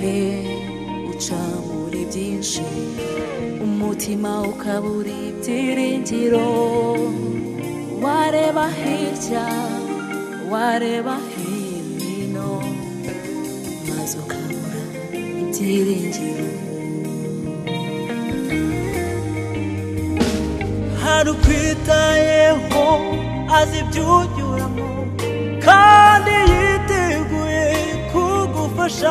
gihe uca muri byinshi umutima ukabura ibyiringiro wareba hirya wareba hino maze ukabura ibyiringiro hari ukwitayeho azi ibyunyuramo kandi yiteguye kugufasha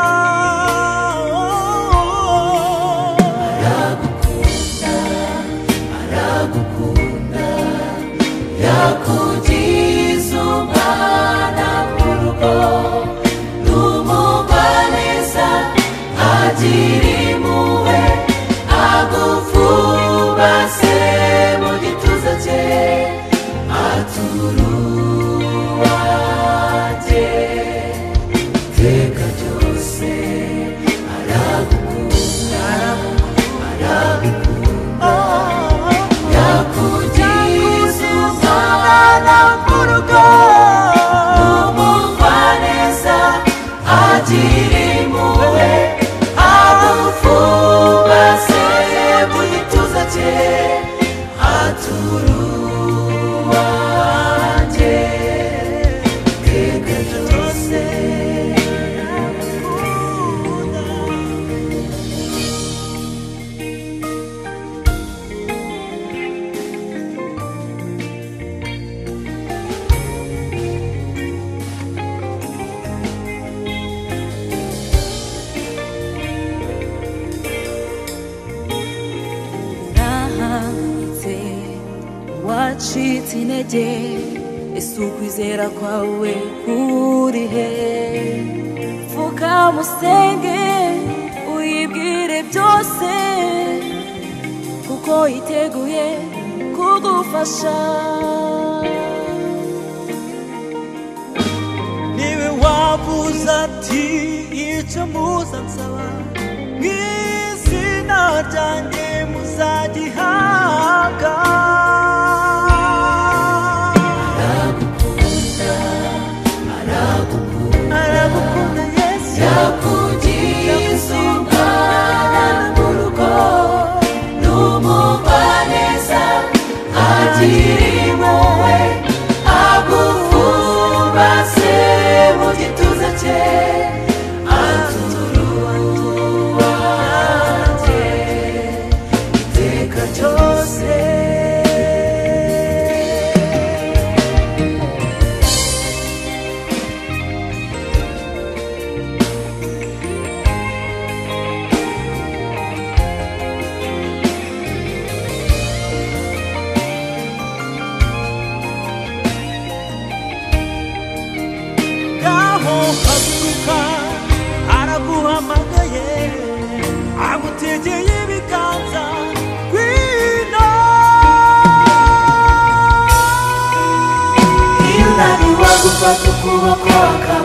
aragukunda yakugize umwana mu rugo n'umugwaneza agira impuhwe agufubase mu gituza cye atura uwanjye iteka ryose aragukunda aragukunda yakugize umwana mu rugo n'umugwaneza agira impuhwe agufubase mu gituza cye atura uwanjye iteka ryose wacitse intege ese ukwizera kwawe kuri he vuga musenge uyibwire byose kuko yiteguye kugufasha niwe wavuze ati icyo muzansaba mu izina ryanjye muzagihabwa aragukunda Yesu yakugize umwana mu rugo n'umugwaneza agira impuhwe agufubase mu gituza cye atura uwanjye iteka ryose haguruka araguhamagaye agutegeye ibiganza ngwino iyo unaniwe gufata ukuboko